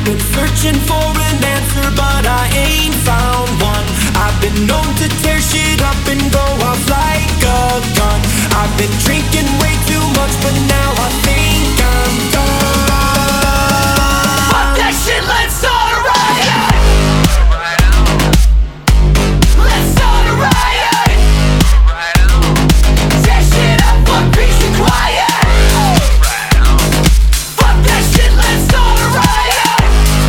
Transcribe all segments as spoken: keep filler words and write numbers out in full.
been searching for an answer, but I ain't found one. I've been known to tear shit up and go off like a gun. I've been drinking way too much, but now I think I'm done. Fuck that shit, let's start a riot. Let's start a riot. Tear shit up, fuck peace and quiet. Fuck that shit, let's start a riot.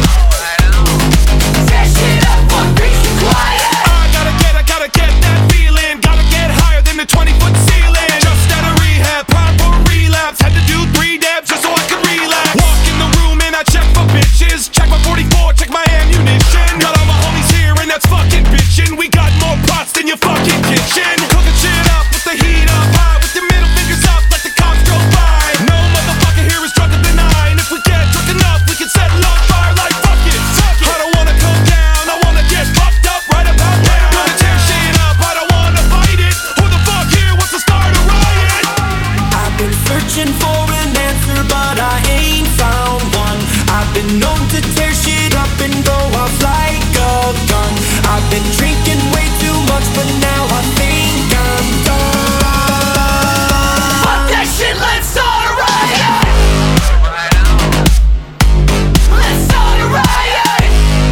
Tear shit up, fuck peace and quiet. I gotta get, I gotta get that feeling. Gotta get higher than the twenty foot ceiling. Just out of rehab, prime for a relapse. Had to do three dabs just so I could relax. Walk in the room and I check for bitches. Check my forty-four, check my ammunition. Got all my homies here and that's fucking bitchin'. We got more pots than your fucking kitchen. Cooking shit up with the heat up high, with your middle fingers up like the cops drove by. No motherfucker here is drunker than I. And if we get drunk enough, we can set it on fire like fuck it. I don't wanna come down, I wanna get fucked up right about now. Gonna tear shit up, I don't wanna fight it. Who the fuck here wants to start a riot? I've been searching for an answer, but I ain't found one. I've been known to tear shit up and go off like a gun. I've been drinking way too much, but now I think I'm done. Fuck that shit, let's start a riot. Let's start a riot.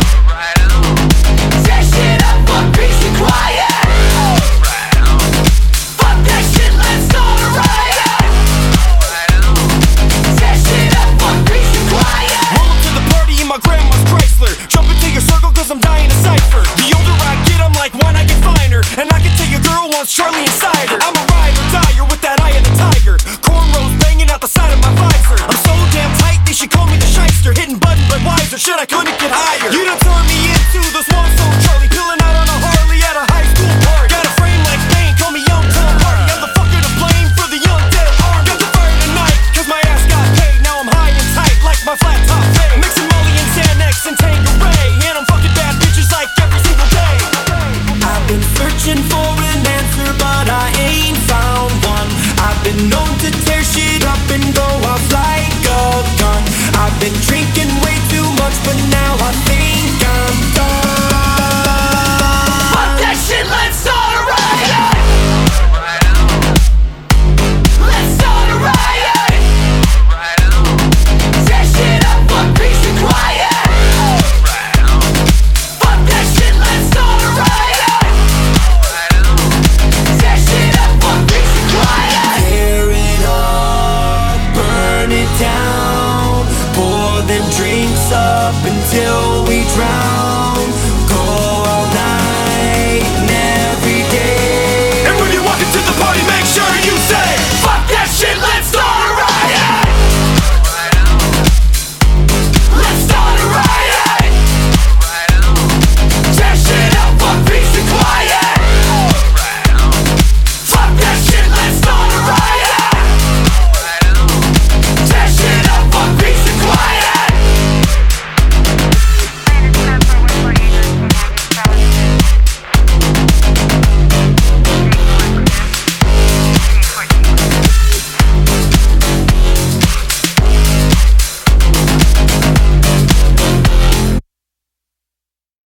Tear shit up, fuck peace and quiet. Fuck that shit, let's start a riot. Tear shit up, fuck peace and quiet. Roll up to the party in my grandma's Chrysler. Jump into your circle cause I'm dying to cipher. The older I get, I'm like, why not get finer? And I can tell your girl wants Charlie inside her. I'm a ride or dyer with that eye of the tiger. Cornrows banging out the side of my visor. I'm so damn tight, they should call me the shyster. Hitting button but wiser, shit I couldn't get higher. You done turned me into the swan song Charlie. Peeling out on a Harley at a high school party. Got a frame like Bane, call me Young Tom Hardy. I'm the fucker to blame for the young dead army. Got the fire tonight, cause my ass got paid. Now I'm high and tight like my flat top fade. Mixing Molly and Xanax and Tanqueray. And I'm fucking bad bitches like every single day. I've been searching for an answer, but I ain't found one. I've been known to tear shit up and go off like a gun. I've been drinking way too much, but now I think I'm done. Fuck that shit, let's start a riot. Let's start a riot. Tear shit up, fuck peace and quiet. Fuck that shit, let's start a riot. Tear shit up, fuck peace and quiet. Tear it up, burn it down. Pour them drinks up until we drown.